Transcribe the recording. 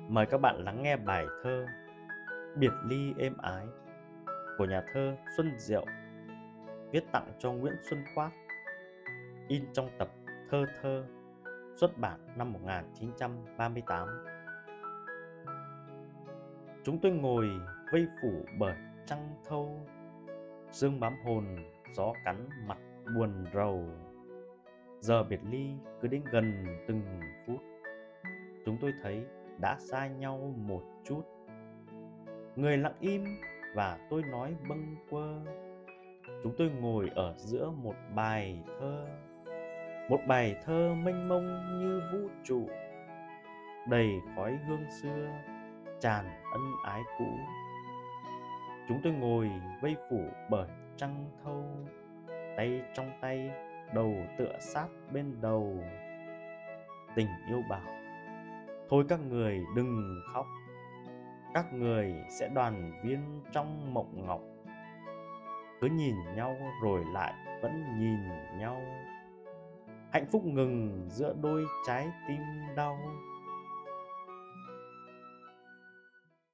Mời các bạn lắng nghe bài thơ Biệt ly êm ái của nhà thơ Xuân Diệu, viết tặng cho Nguyễn Xuân Khoát, in trong tập Thơ Thơ, xuất bản năm 1938. Chúng tôi ngồi vây phủ bởi trăng thâu, sương bám hồn, gió cắn mặt buồn rầu. Giờ biệt ly cứ đến gần từng phút, chúng tôi thấy đã xa nhau một chút. Người lặng im và tôi nói bâng quơ. Chúng tôi ngồi ở giữa một bài thơ, một bài thơ mênh mông như vũ trụ, đầy khói hương xưa, tràn ân ái cũ. Chúng tôi ngồi vây phủ bởi trăng thâu, tay trong tay, đầu tựa sát bên đầu. Tình yêu bảo: thôi các người đừng khóc, các người sẽ đoàn viên trong mộng ngọc. Cứ nhìn nhau rồi lại vẫn nhìn nhau, hạnh phúc ngừng giữa đôi trái tim đau.